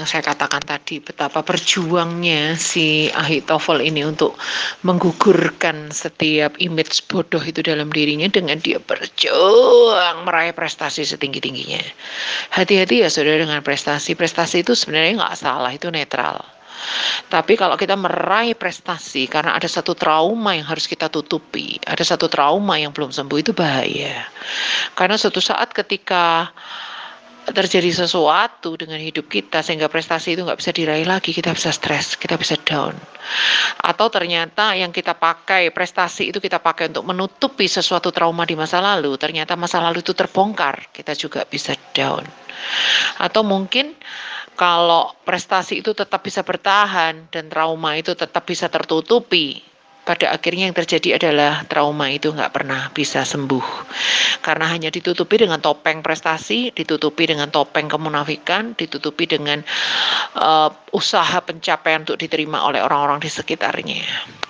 yang saya katakan tadi, betapa berjuangnya si Ahitofel ini untuk menggugurkan setiap image bodoh itu dalam dirinya dengan dia berjuang meraih prestasi setinggi-tingginya. Hati-hati ya saudara dengan prestasi. Prestasi itu sebenarnya nggak salah, itu netral. Tapi kalau kita meraih prestasi karena ada satu trauma yang harus kita tutupi, ada satu trauma yang belum sembuh, itu bahaya. Karena suatu saat ketika terjadi sesuatu dengan hidup kita sehingga prestasi itu nggak bisa diraih lagi, kita bisa stres, kita bisa down. Atau ternyata yang kita pakai, prestasi itu kita pakai untuk menutupi sesuatu trauma di masa lalu, ternyata masa lalu itu terbongkar, kita juga bisa down. Atau mungkin kalau prestasi itu tetap bisa bertahan dan trauma itu tetap bisa tertutupi, pada akhirnya yang terjadi adalah trauma itu nggak pernah bisa sembuh. Karena hanya ditutupi dengan topeng prestasi, ditutupi dengan topeng kemunafikan, ditutupi dengan usaha pencapaian untuk diterima oleh orang-orang di sekitarnya.